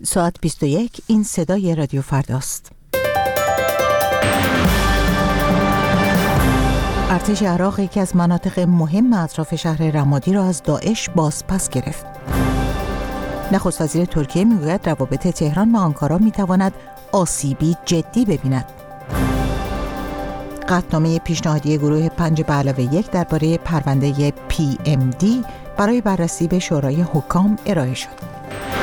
ساعت 21 این صدای رادیو فرداست. ارتش عراق یکی از مناطق مهم اطراف شهر رمادی را از داعش بازپس گرفت. نخست وزیر ترکیه میگوید روابط تهران و آنکارا میتواند آسیبی جدی ببیند. قطعنامه پیشنهادی گروه 5+1 درباره پرونده PMD برای بررسی به شورای حکام ارائه شد.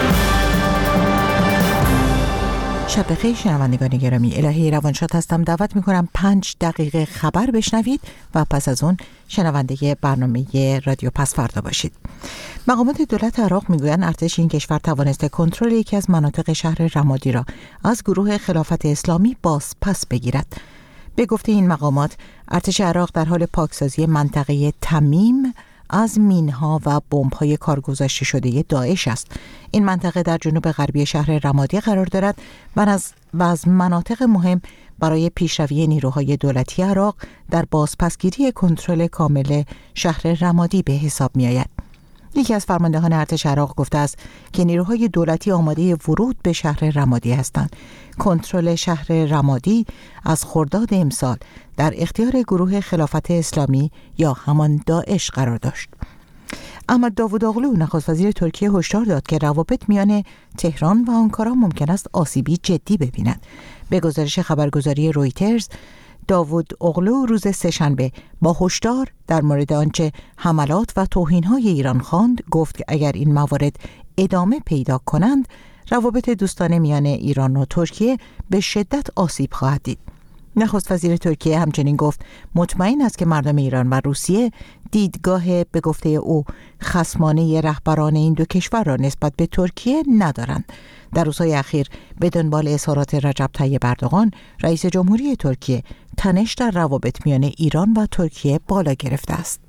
شب بخیر شنوندگان گرامی، الهی روانشاد هستم. دعوت میکنم 5 دقیقه خبر بشنوید و پس از اون شنونده برنامه رادیو پس فردا باشید. مقامات دولت عراق میگویند ارتش این کشور توانسته کنترل یکی از مناطق شهر رمادی را از گروه خلافت اسلامی بازپس بگیرد. به گفته این مقامات، ارتش عراق در حال پاکسازی منطقه تمیم از مینها و بمب‌های کارگذاشته شده داعش است. این منطقه در جنوب غربی شهر رمادی قرار دارد و از مناطق مهم برای پیشروی نیروهای دولتی عراق در بازپسگیری کنترل کامل شهر رمادی به حساب می‌آید. یکی از فرماندهان ارتش عراق گفته است که نیروهای دولتی آماده ورود به شهر رمادی هستند. کنترل شهر رمادی از خرداد امسال در اختیار گروه خلافت اسلامی یا همان داعش قرار داشت. احمد داووداغلو نخست وزیر ترکیه هشدار داد که روابط میان تهران و آنکارا ممکن است آسیبی جدی ببیند. به گزارش خبرگزاری رویترز، داوود اغلو روز سه‌شنبه با هشدار در مورد آنچه حملات و توهین‌های ایران خواند، گفت که اگر این موارد ادامه پیدا کنند، روابط دوستانه میان ایران و ترکیه به شدت آسیب خواهد دید. نخست وزیر ترکیه همچنین گفت مطمئن است که مردم ایران و روسیه دیدگاه به گفته او خصمانه رهبران این دو کشور را نسبت به ترکیه ندارند. در روزهای اخیر به دنبال اظهارات رجب طیب اردوغان رئیس جمهوری ترکیه، تنش در روابط میان ایران و ترکیه بالا گرفته است.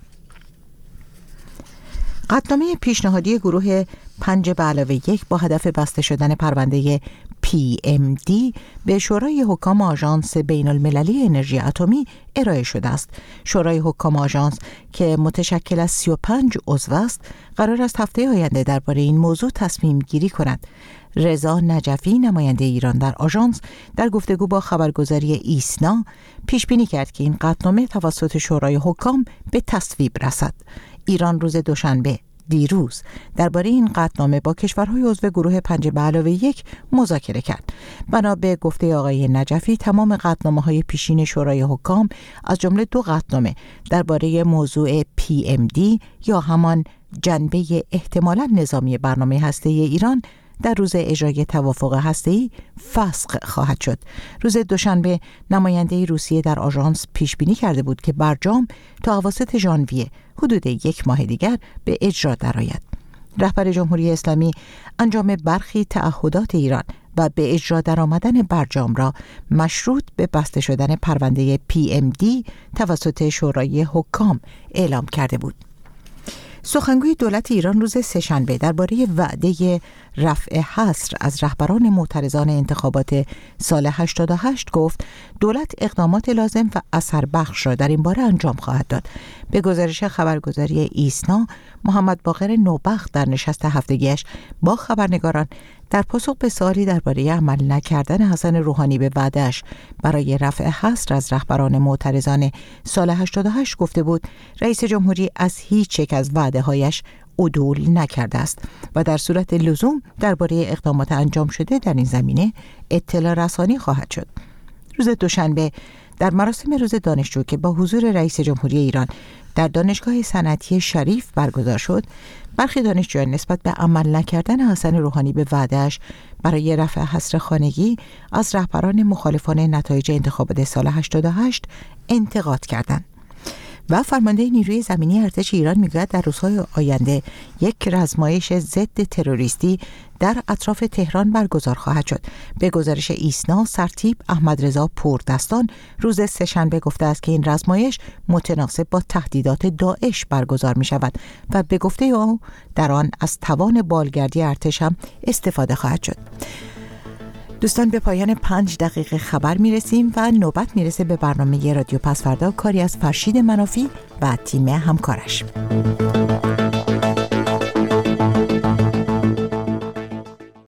قطعنامه پیشنهادی گروه 5+1 با هدف بسته شدن پرونده PMD به شورای حکام آژانس بین المللی انرژی اتمی ارائه شده است. شورای حکام آژانس که متشکل از 35 عضو است، قرار است هفته آینده درباره این موضوع تصمیم گیری کند. رضا نجفی نماینده ایران در آژانس در گفتگو با خبرگزاری ایسنا پیش بینی کرد که این قطعنامه توسط شورای حکام به تصویب رسد. ایران روز دوشنبه دیروز درباره این قطعنامه با کشورهای عضو گروه 5+1 مذاکره کرد. بنا به گفته آقای نجفی، تمام قطعنامه‌های پیشین شورای حکام از جمله 2 قطعنامه درباره موضوع PMD یا همان جنبه احتمالاً نظامی برنامه هسته‌ای ایران در روز اجرای توافق هسته‌ای فسخ خواهد شد. روز دوشنبه نماینده روسیه در آژانس پیش بینی کرده بود که برجام تا اواسط ژانویه، حدود 1 ماه دیگر، به اجرا درآید. رهبر جمهوری اسلامی انجام برخی تعهدات ایران و به اجرا درآمدن برجام را مشروط به بسته شدن پرونده PMD توسط شورای حکام اعلام کرده بود. سخنگوی دولت ایران روز سه‌شنبه درباره وعده رفع حصر از رهبران معترضان انتخابات سال 88 گفت دولت اقدامات لازم و اثر بخش را در این باره انجام خواهد داد. به گزارش خبرگزاری ایسنا، محمد باقر نوبخت در نشست هفتگیش با خبرنگاران در پاسخ به سوالی درباره عمل نکردن حسن روحانی به وعده‌اش برای رفع حصر از رهبران معترضان سال 88 گفته بود رئیس جمهوری از هیچ یک از وعده‌هایش عدول نکرده است و در صورت لزوم درباره اقدامات انجام شده در این زمینه اطلاع رسانی خواهد شد. روز دوشنبه در مراسم روز دانشجو که با حضور رئیس جمهوری ایران در دانشگاه صنعتی شریف برگزار شد، برخی دانشجویان نسبت به عمل نکردن حسن روحانی به وعده‌اش برای رفع حصر خانگی از رهبران مخالفان نتایج انتخابات سال 88 انتقاد کردند. و فرمانده نیروی زمینی ارتش ایران میگوید در روزهای آینده یک رزمایش ضد تروریستی در اطراف تهران برگزار خواهد شد. به گزارش ایسنا، سرتیپ احمد رضا پوردستان روز سه‌شنبه گفته است که این رزمایش متناسب با تهدیدات داعش برگزار می شود و به گفته او در آن از توان بالگردی ارتش هم استفاده خواهد شد. دوستان، به پایان 5 دقیقه خبر میرسیم و نوبت میرسه به برنامه رادیو پس فردا، کاری از فرشید منافی و تیم همکارش.